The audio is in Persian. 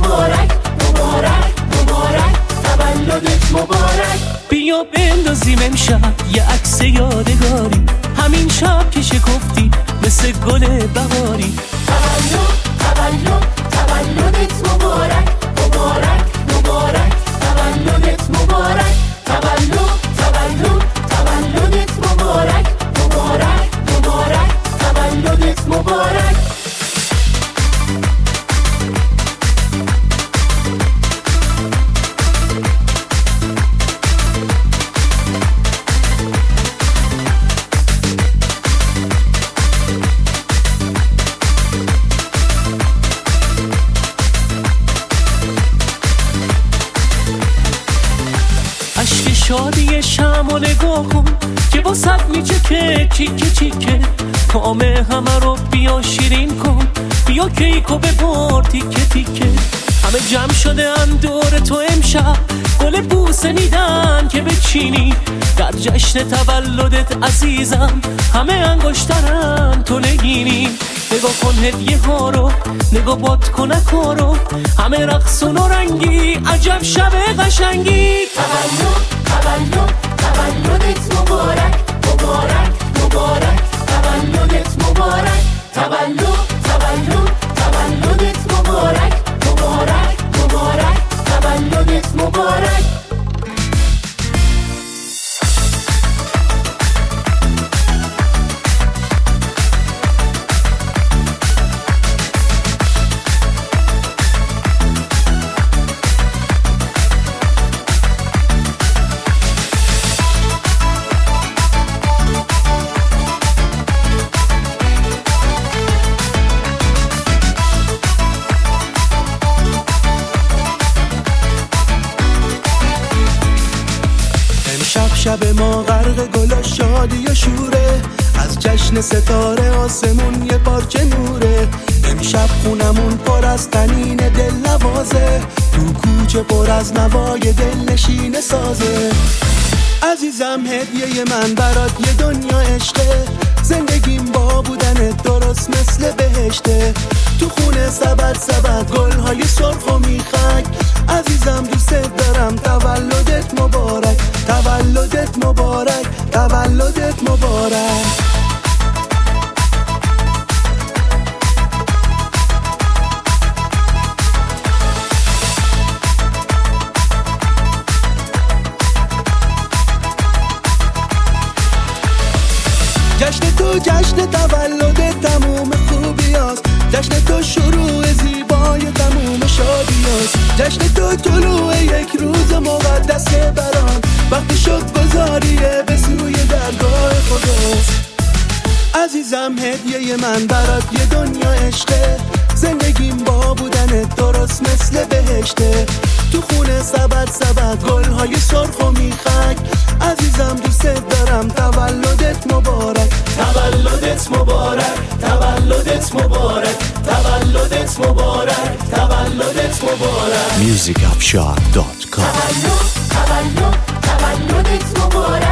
مبارک مبارک مبارک، تولدت مبارک. بیا بندازیم امشب یه عکس یادگاری، همین شب که شکفتی مثل گل بهاری. تولدت مبارک مبارک مبارک، تولدت مبارک. تولدت مبارک مبارک مبارک، تولدت مبارک. شادی شمع نگاه کن که واسد میچکه چیکه چیکه، کام همه رو بیا شیرین کن، بیا کیکو ببر تیکه تیکه. همه جمع شده ان دور تو امشب، گل بوسه میدن که بچینی در جشن تولدت عزیزم، همه انگشترن تو نگینی. نگاه کن هدیه ها رو، نگاه باد کنکا رو، همه رقصون و رنگی، عجب شب قشنگی. تولدت مبارک مبارک مبارک، تولدت مبارک. تولدت مبارک مبارک مبارک، تولدت مبارک. شب ما غرق گل و شادی و شوره، از جشن ستاره آسمون یه پارچه نوره. امشب خونمون پر از طنین دل نوازه، تو کوچه پر از نوای دل نشین سازه. عزیزم هدیه من برات یه دنیا عشقه، زندگیم با بودنت درست مثل بهشته. تو خونه سبد سبد گل‌های سرخ و میخک، عزیزم دوست دارم. تولدت مبارک تولدت مبارک، تولدت مبارک. جشن تو جشن تولد تموم خوبی هست، جشن تو شروع زیبای تموم شادی هست. جشن تو طلوع یک روز مقدس برام، وقتی شد گذاریه به سوی درگاه خداست. عزیزم هدیه من برات یه دنیا عشقه، زندگیم با بودنت درست مثل بهشته. تو خونه سبد سبد گل‌های سرخ و میخک، عزیزم دوست دارم. تولدت مبارک تولدت مبارک تولدت مبارک، تولدت مبارک تولدت مبارک. musicupshot.com تولدت مبارک.